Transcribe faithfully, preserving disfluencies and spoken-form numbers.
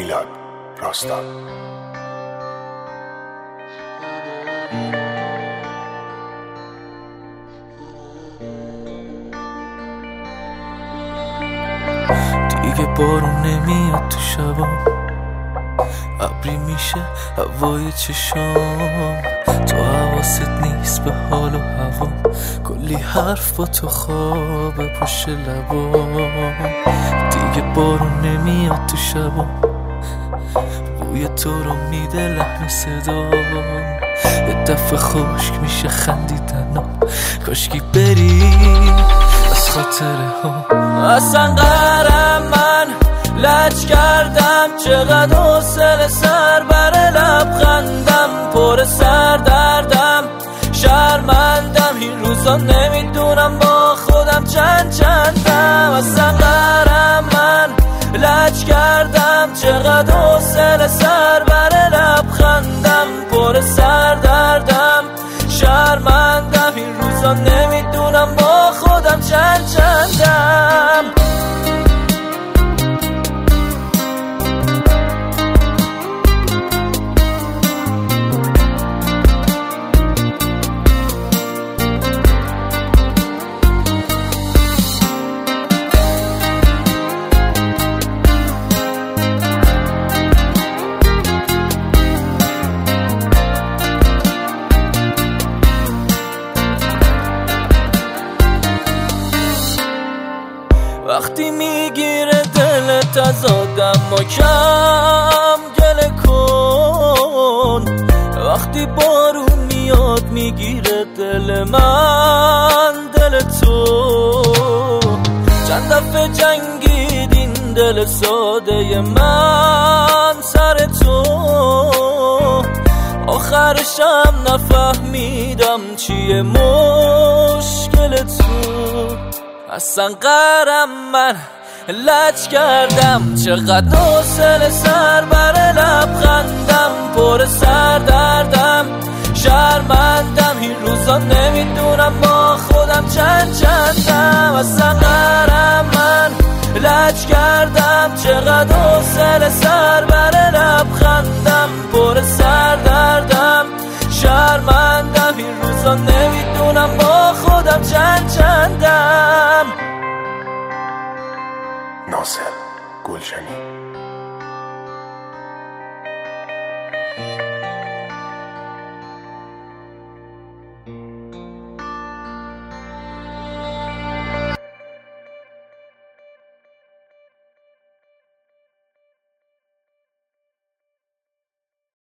میلاد راستان. دیگه بارون نمیاد تو شبا، ابری میشه هوای چشام، تو حواست نیست به حال و هوا، کلی حرف با تو خوابه پشت لبام. دیگه بارون نمیاد تو شبا، بوی تو رو میده لحن صدا، یه دفعه خشک میشه خندیدنم، کاشکی بری از خاطره ها. اصلا قرم من لج کردم، چقدر حوصله سر بر لبخندم، پر سر دردم شرمندم، این روزا نمیدونم با خودم چند چندم. اصلا قرم من لج کردم، چقدر حوصله سر بر لبخندم، پر سر دردم شرمندم، این روزا نمیدونم با خودم چند چندم. وقتی میگیره دلت از آدم و کم گله کن، وقتی بارون میاد میگیره دل من دل تو، چند دفعه جنگید این دل ساده من سر تو، آخرشم نفهمیدم چیه مشکل تو. اصلا قرم من لج کردم، چقدر حوصله سر بر لبخندم، پر سر دردم شرمندم، این روزا نمیدونم با خودم چند چندم. اصلا قرم من لج کردم، چقدر حوصله سر بر لبخندم، پر سر دردم شرمندم، این روزا نمیدونم با خودم چند چندم. ناصر گلشنی.